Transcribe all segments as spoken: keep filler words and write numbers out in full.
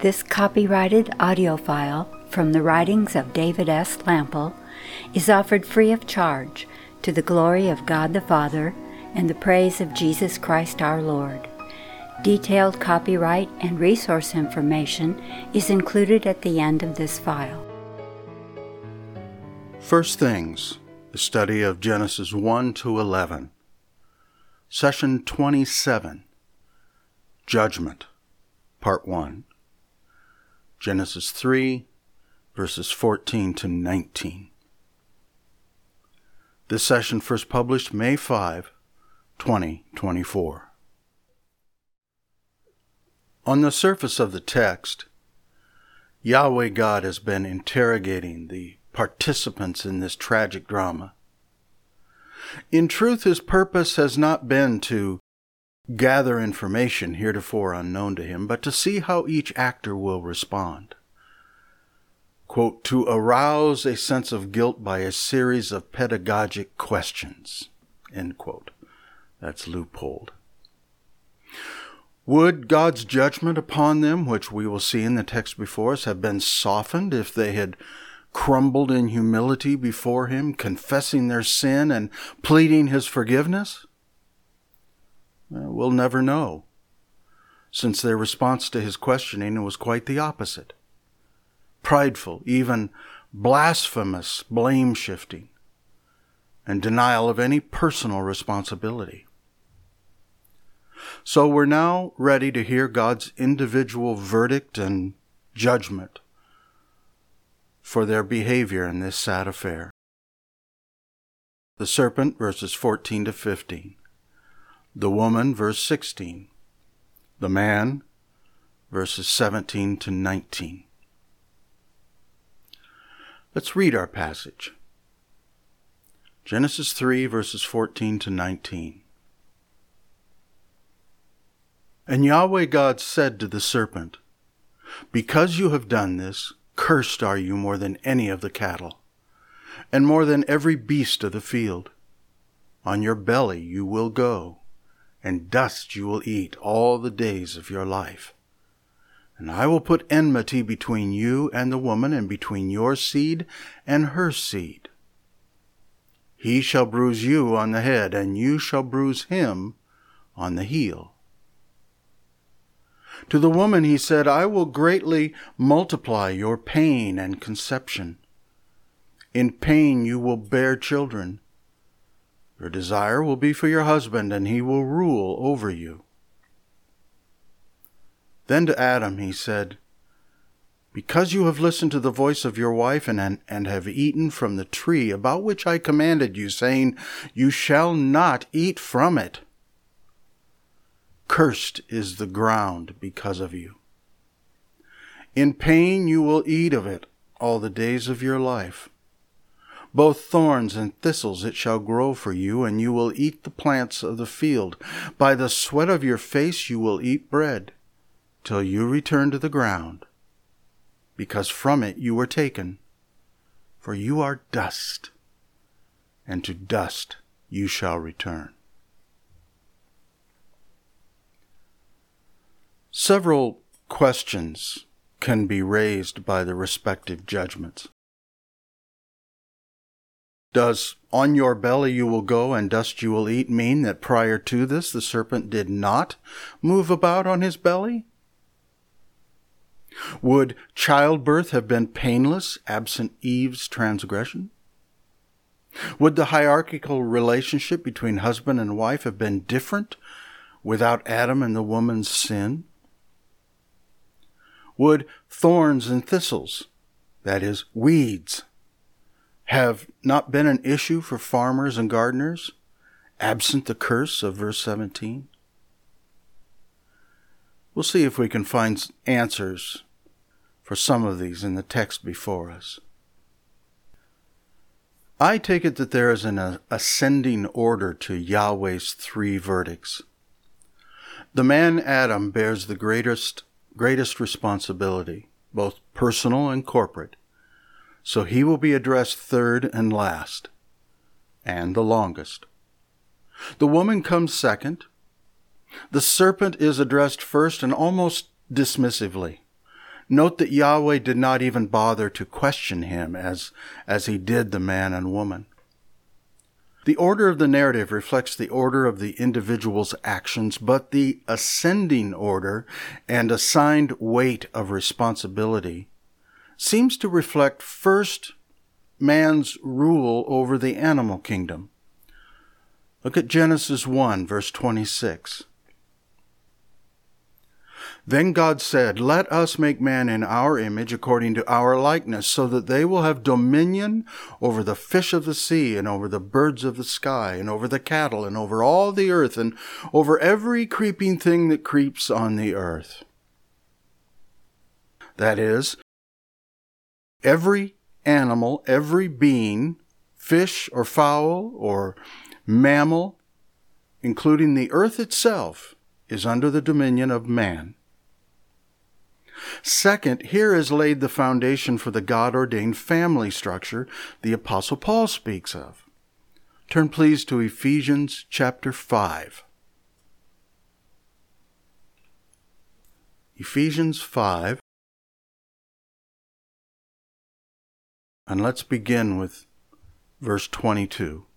This copyrighted audio file from the writings of David S. Lample is offered free of charge to the glory of God the Father and the praise of Jesus Christ our Lord. Detailed copyright and resource information is included at the end of this file. First Things, the study of Genesis one to eleven. Session twenty-seven, Judgment, Part one. Genesis three, verses fourteen to nineteen. This session first published May fifth, twenty twenty-four. On the surface of the text, Yahweh God has been interrogating the participants in this tragic drama. In truth, his purpose has not been to gather information heretofore unknown to him, but to see how each actor will respond. Quote, to arouse a sense of guilt by a series of pedagogic questions, end quote. That's Leupold. Would God's judgment upon them, which we will see in the text before us, have been softened if they had crumbled in humility before him, confessing their sin and pleading his forgiveness? Well, we'll never know, since their response to his questioning was quite the opposite. Prideful, even blasphemous blame-shifting, and denial of any personal responsibility. So we're now ready to hear God's individual verdict and judgment for their behavior in this sad affair. The serpent, verses fourteen to fifteen. The woman, verse sixteen. The man, verses seventeen to nineteen. Let's read our passage. Genesis three, verses fourteen to nineteen. And Yahweh God said to the serpent, because you have done this, cursed are you more than any of the cattle, and more than every beast of the field. On your belly you will go, and dust you will eat all the days of your life. And I will put enmity between you and the woman, and between your seed and her seed. He shall bruise you on the head, and you shall bruise him on the heel. To the woman he said, I will greatly multiply your pain and conception. In pain you will bear children. Your desire will be for your husband, and he will rule over you. Then to Adam he said, because you have listened to the voice of your wife and, and have eaten from the tree about which I commanded you, saying, you shall not eat from it. Cursed is the ground because of you. In pain you will eat of it all the days of your life. Both thorns and thistles it shall grow for you, and you will eat the plants of the field. By the sweat of your face you will eat bread, till you return to the ground, because from it you were taken. For you are dust, and to dust you shall return. Several questions can be raised by the respective judgments. Does on your belly you will go and dust you will eat mean that prior to this the serpent did not move about on his belly? Would childbirth have been painless absent Eve's transgression? Would the hierarchical relationship between husband and wife have been different without Adam and the woman's sin? Would thorns and thistles, that is, weeds, have not been an issue for farmers and gardeners, absent the curse of verse seventeen? We'll see if we can find answers for some of these in the text before us. I take it that there is an ascending order to Yahweh's three verdicts. The man Adam bears the greatest greatest responsibility, both personal and corporate, so he will be addressed third and last, and the longest. The woman comes second. The serpent is addressed first and almost dismissively, Note that Yahweh did not even bother to question him as, as he did the man and woman. The order of the narrative reflects the order of the individual's actions, but the ascending order and assigned weight of responsibility seems to reflect first man's rule over the animal kingdom. Look at Genesis one, verse twenty-six. Then God said, "Let us make man in our image according to our likeness, so that they will have dominion over the fish of the sea, and over the birds of the sky, and over the cattle, and over all the earth, and over every creeping thing that creeps on the earth." That is, every animal, every being, fish or fowl or mammal, including the earth itself, is under the dominion of man. Second, here is laid the foundation for the God-ordained family structure the Apostle Paul speaks of. Turn please to Ephesians chapter five. Ephesians five. And let's begin with verse twenty-two.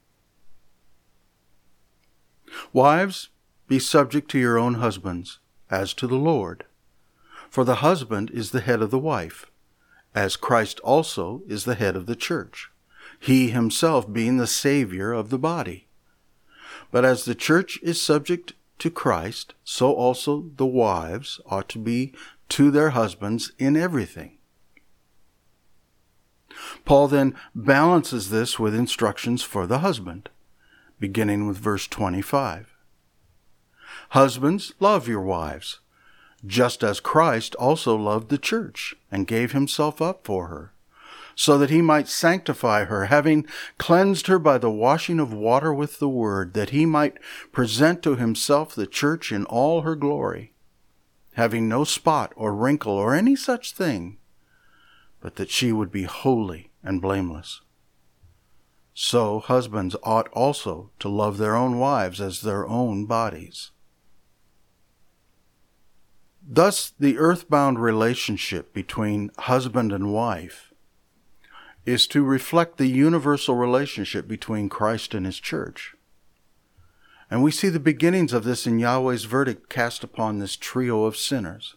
Wives, be subject to your own husbands, as to the Lord. For the husband is the head of the wife, as Christ also is the head of the church, he himself being the Savior of the body. But as the church is subject to Christ, so also the wives ought to be to their husbands in everything. Paul then balances this with instructions for the husband, beginning with verse twenty-five. Husbands, love your wives, just as Christ also loved the church and gave himself up for her, so that he might sanctify her, having cleansed her by the washing of water with the word, that he might present to himself the church in all her glory, having no spot or wrinkle or any such thing, but that she would be holy and blameless. So husbands ought also to love their own wives as their own bodies. Thus, the earthbound relationship between husband and wife is to reflect the universal relationship between Christ and his church. And we see the beginnings of this in Yahweh's verdict cast upon this trio of sinners.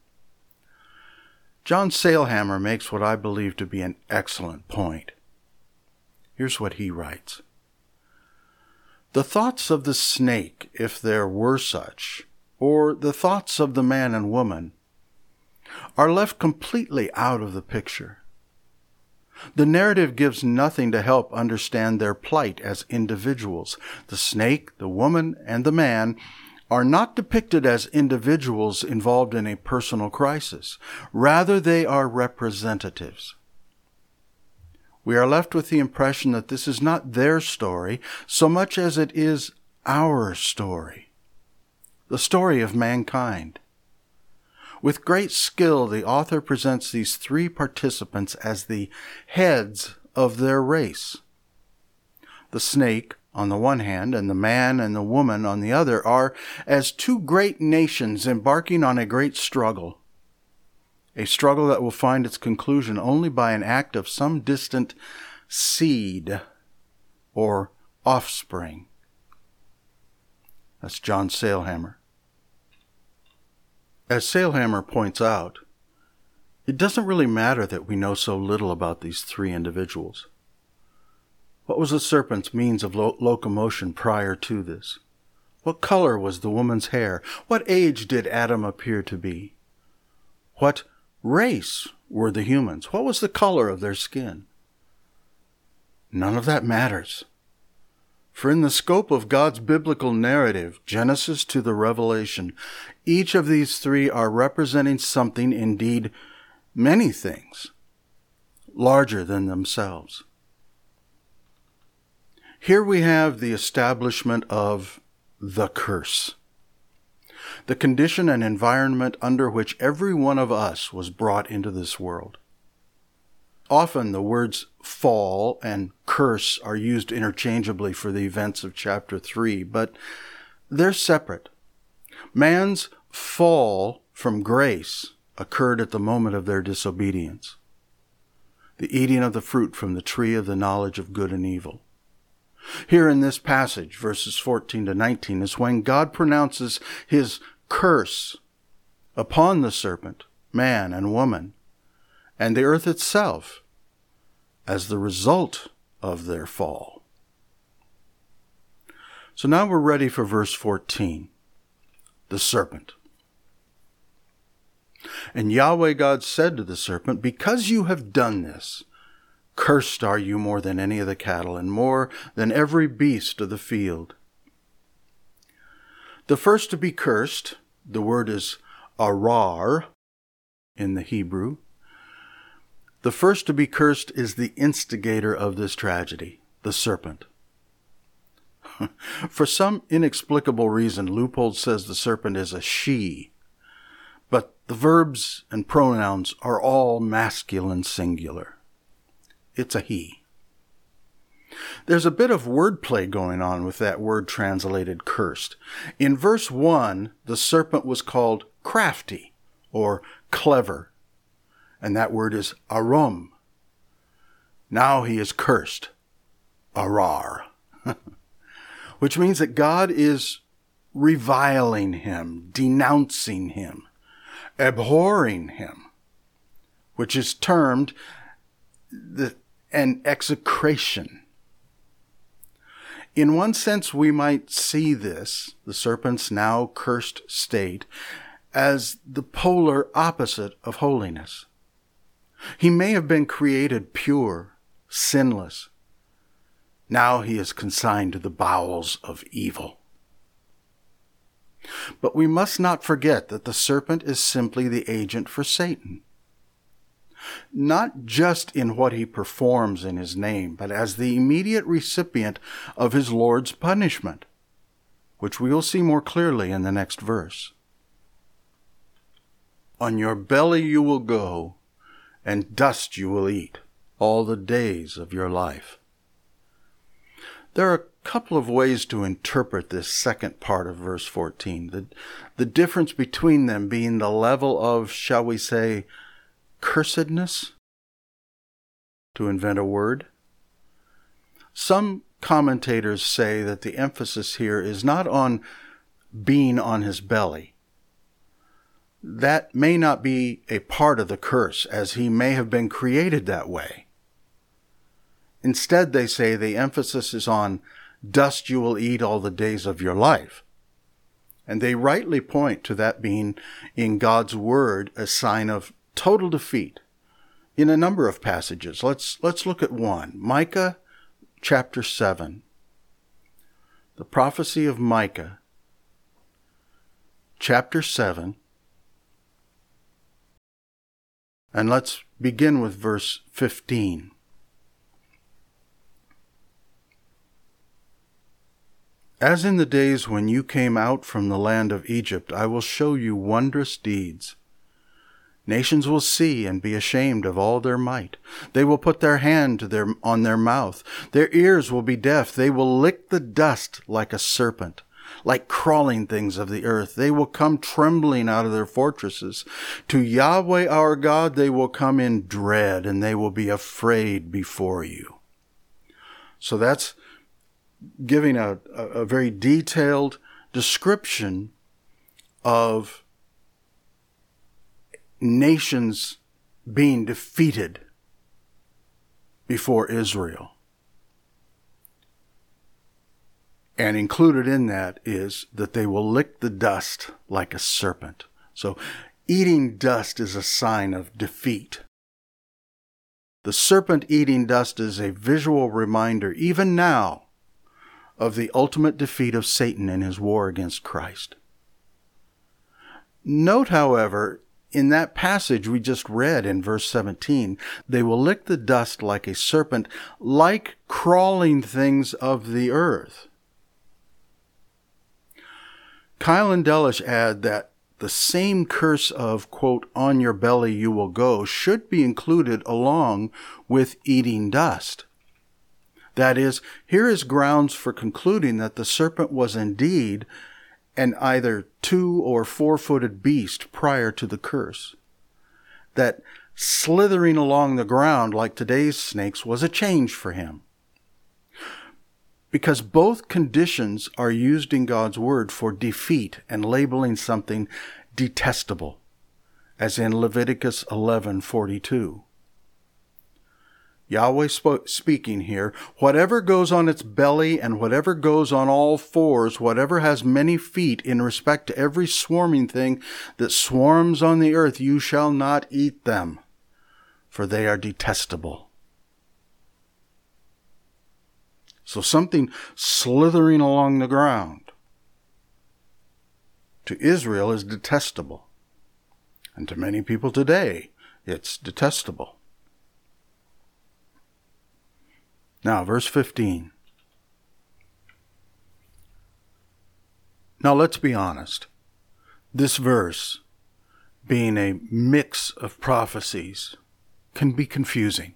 John Sailhammer makes what I believe to be an excellent point. Here's what he writes. The thoughts of the snake, if there were such, or the thoughts of the man and woman, are left completely out of the picture. The narrative gives nothing to help understand their plight as individuals. The snake, the woman, and the man are not depicted as individuals involved in a personal crisis. Rather, they are representatives. We are left with the impression that this is not their story so much as it is our story. The story of mankind. With great skill, the author presents these three participants as the heads of their race. The snake, on the one hand, and the man and the woman on the other, are as two great nations embarking on a great struggle. A struggle that will find its conclusion only by an act of some distant seed or offspring. That's John Sailhammer. As Sailhammer points out, it doesn't really matter that we know so little about these three individuals. What was the serpent's means of lo- locomotion prior to this? What color was the woman's hair? What age did Adam appear to be? What race were the humans? What was the color of their skin? None of that matters. For in the scope of God's biblical narrative, Genesis to the Revelation, each of these three are representing something, indeed many things, larger than themselves. Here we have the establishment of the curse, the condition and environment under which every one of us was brought into this world. Often the words fall and curse are used interchangeably for the events of chapter three, but they're separate. Man's fall from grace occurred at the moment of their disobedience, the eating of the fruit from the tree of the knowledge of good and evil. Here in this passage, verses fourteen to nineteen, is when God pronounces his curse upon the serpent, man and woman, and the earth itself as the result of their fall. So now we're ready for verse fourteen, the serpent. And Yahweh God said to the serpent, because you have done this, cursed are you more than any of the cattle, and more than every beast of the field. The first to be cursed, the word is arar in the Hebrew. The first to be cursed is the instigator of this tragedy, the serpent. For some inexplicable reason, Leupold says the serpent is a she, but the verbs and pronouns are all masculine singular. It's a he. There's a bit of wordplay going on with that word translated cursed. In verse one, the serpent was called crafty or clever, and that word is arum. Now he is cursed, arar, which means that God is reviling him, denouncing him, abhorring him, which is termed the an execration. In one sense, we might see this, the serpent's now cursed state, as the polar opposite of holiness. He may have been created pure, sinless. Now he is consigned to the bowels of evil. But we must not forget that the serpent is simply the agent for Satan. Not just in what he performs in his name, but as the immediate recipient of his Lord's punishment, which we will see more clearly in the next verse. On your belly you will go, and dust you will eat all the days of your life. There are a couple of ways to interpret this second part of verse fourteen, the, the difference between them being the level of, shall we say, cursedness, to invent a word. Some commentators say that the emphasis here is not on being on his belly. That may not be a part of the curse, as he may have been created that way. Instead, they say the emphasis is on dust you will eat all the days of your life. And they rightly point to that being in God's word a sign of total defeat in a number of passages. Let's, let's look at one. Micah chapter seven. The prophecy of Micah chapter seven. And let's begin with verse fifteen. As in the days when you came out from the land of Egypt, I will show you wondrous deeds. Nations will see and be ashamed of all their might. They will put their hand to their, on their mouth. Their ears will be deaf. They will lick the dust like a serpent, like crawling things of the earth. They will come trembling out of their fortresses. To Yahweh our God they will come in dread, and they will be afraid before you. So that's giving a, a, a very detailed description of nations being defeated before Israel. And included in that is that they will lick the dust like a serpent. So eating dust is a sign of defeat. The serpent eating dust is a visual reminder, even now, of the ultimate defeat of Satan in his war against Christ. Note, however, in that passage we just read in verse seventeen, they will lick the dust like a serpent, like crawling things of the earth. Keil and Delitzsch add that the same curse of, quote, on your belly you will go, should be included along with eating dust. That is, here is grounds for concluding that the serpent was indeed an either two or four-footed beast prior to the curse. that slithering along the ground like today's snakes was a change for him. Because both conditions are used in God's word for defeat and labeling something detestable, as in Leviticus eleven forty-two. Yahweh spoke, speaking here, whatever goes on its belly and whatever goes on all fours, whatever has many feet in respect to every swarming thing that swarms on the earth, you shall not eat them, for they are detestable. So something slithering along the ground to Israel is detestable. And to many people today, it's detestable. Now, verse fifteen. Now, let's be honest. This verse, being a mix of prophecies, can be confusing.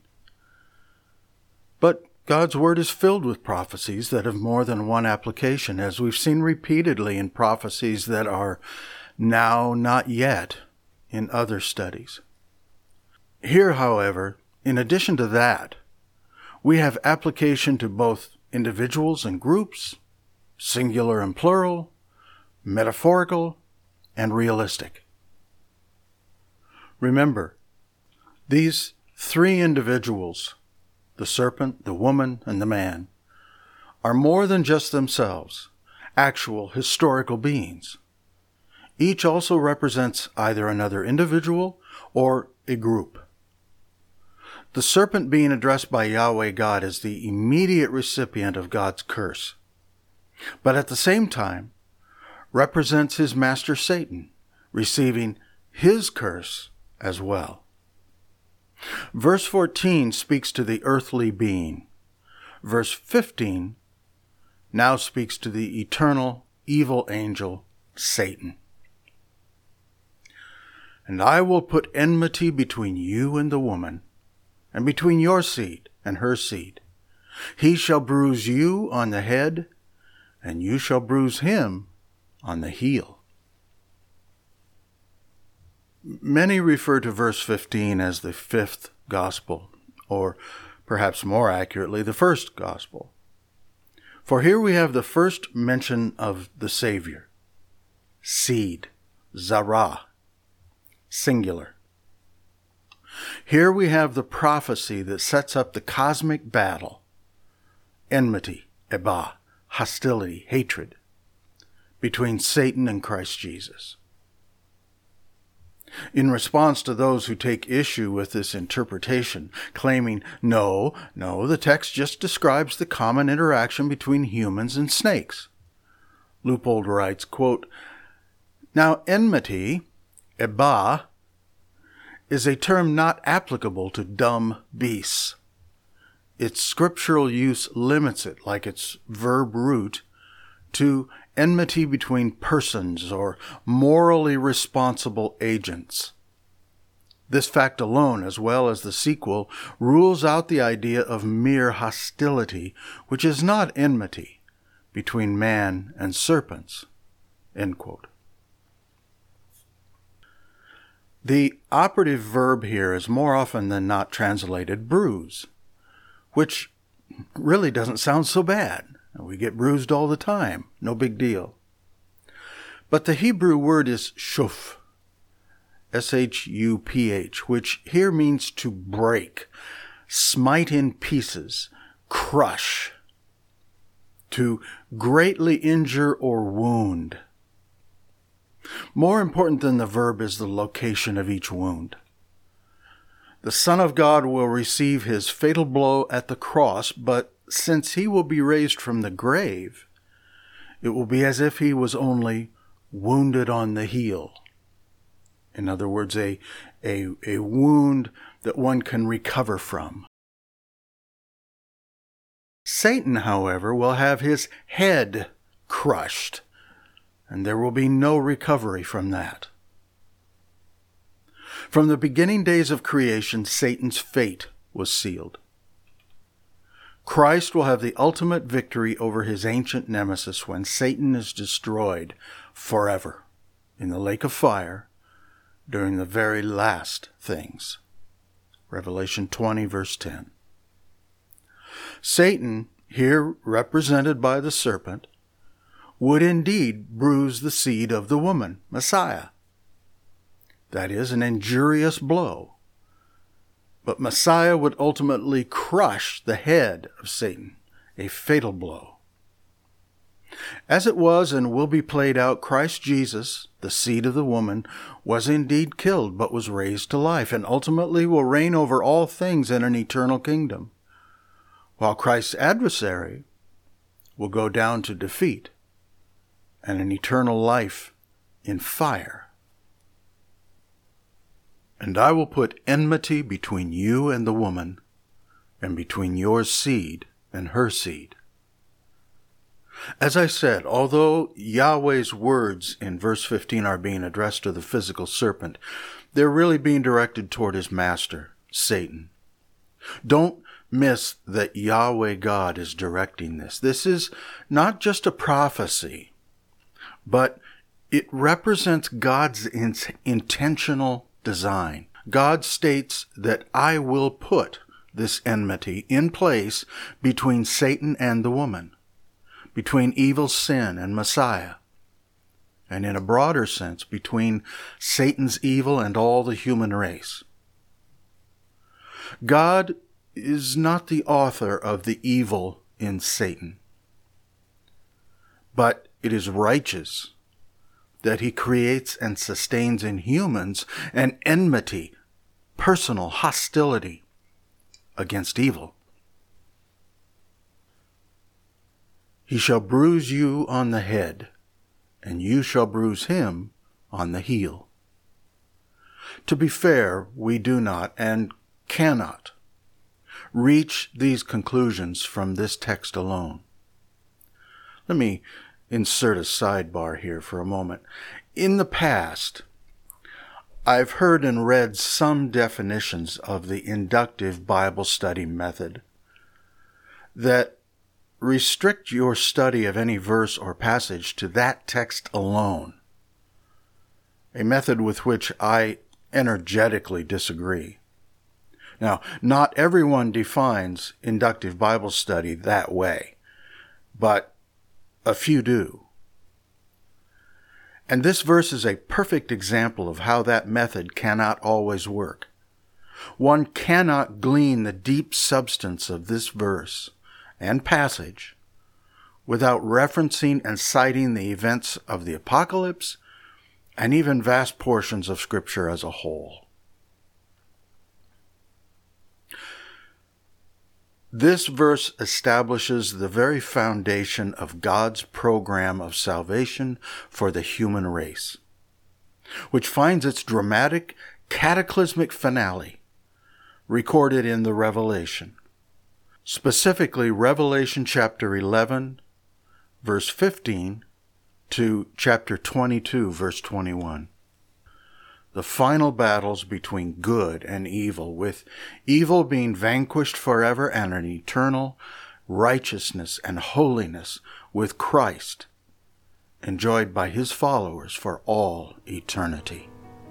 But God's word is filled with prophecies that have more than one application, as we've seen repeatedly in prophecies that are now not yet in other studies. Here, however, in addition to that, we have application to both individuals and groups, singular and plural, metaphorical and realistic. Remember, these three individuals, the serpent, the woman, and the man, are more than just themselves, actual historical beings. Each also represents either another individual or a group. The serpent being addressed by Yahweh God is the immediate recipient of God's curse, but at the same time represents his master Satan, receiving his curse as well. Verse fourteen speaks to the earthly being. Verse fifteen now speaks to the eternal evil angel, Satan. And I will put enmity between you and the woman, and between your seed and her seed. He shall bruise you on the head, and you shall bruise him on the heel. Many refer to verse fifteen as the fifth gospel, or perhaps more accurately, the first gospel. For here we have the first mention of the Savior, seed, Zarah, singular. Here we have the prophecy that sets up the cosmic battle, enmity, Ebah, hostility, hatred, between Satan and Christ Jesus. In response to those who take issue with this interpretation, claiming, no, no, the text just describes the common interaction between humans and snakes. Leupold writes, quote, now enmity, Ebah, is a term not applicable to dumb beasts. Its scriptural use limits it, like its verb root, to enmity between persons or morally responsible agents. This fact alone, as well as the sequel, rules out the idea of mere hostility, which is not enmity, between man and serpents. End quote. The operative verb here is more often than not translated bruise, which really doesn't sound so bad. We get bruised all the time, no big deal. But the Hebrew word is shuf, S H U P H, which here means to break, smite in pieces, crush, to greatly injure or wound. More important than the verb is the location of each wound. The Son of God will receive his fatal blow at the cross, but since he will be raised from the grave, it will be as if he was only wounded on the heel. In other words, a, a, a wound that one can recover from. Satan, however, will have his head crushed, and there will be no recovery from that. From the beginning days of creation, Satan's fate was sealed. Christ will have the ultimate victory over his ancient nemesis when Satan is destroyed forever in the lake of fire, during the very last things. Revelation twenty, verse ten. Satan, here represented by the serpent, would indeed bruise the seed of the woman, Messiah. That is, an injurious blow. But Messiah would ultimately crush the head of Satan, a fatal blow. As it was and will be played out, Christ Jesus, the seed of the woman, was indeed killed, but was raised to life, and ultimately will reign over all things in an eternal kingdom, while Christ's adversary will go down to defeat and an eternal life in fire. And I will put enmity between you and the woman, and between your seed and her seed. As I said, although Yahweh's words in verse fifteen are being addressed to the physical serpent, they're really being directed toward his master, Satan. Don't miss that Yahweh God is directing this. This is not just a prophecy, but it represents God's in- intentional design. God states that I will put this enmity in place between Satan and the woman, between evil sin and Messiah, and in a broader sense, between Satan's evil and all the human race. God is not the author of the evil in Satan, but it is righteous that he creates and sustains in humans an enmity, personal hostility against evil. He shall bruise you on the head, and you shall bruise him on the heel. To be fair, we do not and cannot reach these conclusions from this text alone. Let me insert a sidebar here for a moment. In the past, I've heard and read some definitions of the inductive Bible study method that restrict your study of any verse or passage to that text alone, a method with which I energetically disagree. Now, not everyone defines inductive Bible study that way, but a few do. And this verse is a perfect example of how that method cannot always work. One cannot glean the deep substance of this verse and passage without referencing and citing the events of the apocalypse and even vast portions of Scripture as a whole. This verse establishes the very foundation of God's program of salvation for the human race, which finds its dramatic, cataclysmic finale recorded in the Revelation, specifically Revelation chapter eleven, verse fifteen, to chapter twenty-two, verse twenty-one. The final battles between good and evil, with evil being vanquished forever and an eternal righteousness and holiness with Christ, enjoyed by his followers for all eternity.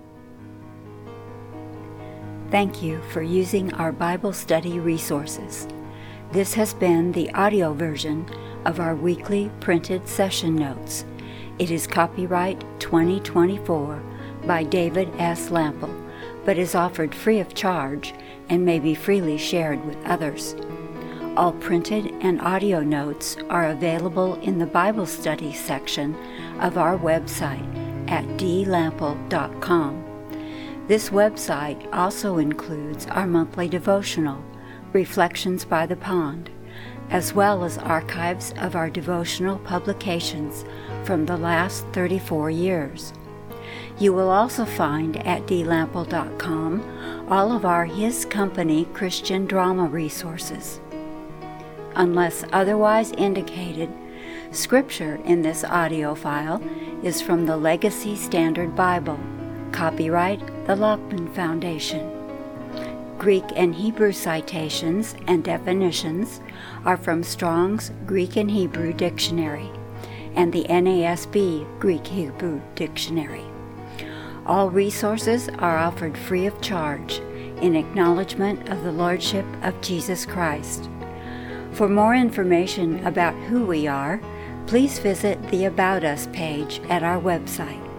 Thank you for using our Bible study resources. This has been the audio version of our weekly printed session notes. It is copyright twenty twenty-four by David S. Lample, but is offered free of charge and may be freely shared with others. All printed and audio notes are available in the Bible study section of our website at d lample dot com. This website also includes our monthly devotional, Reflections by the Pond, as well as archives of our devotional publications from the last thirty-four years. You will also find at d lample dot com all of our His Company Christian drama resources. Unless otherwise indicated, Scripture in this audio file is from the Legacy Standard Bible, copyright the Lockman Foundation. Greek and Hebrew citations and definitions are from Strong's Greek and Hebrew Dictionary and the N A S B Greek-Hebrew Dictionary. All resources are offered free of charge in acknowledgement of the Lordship of Jesus Christ. For more information about who we are, please visit the About Us page at our website.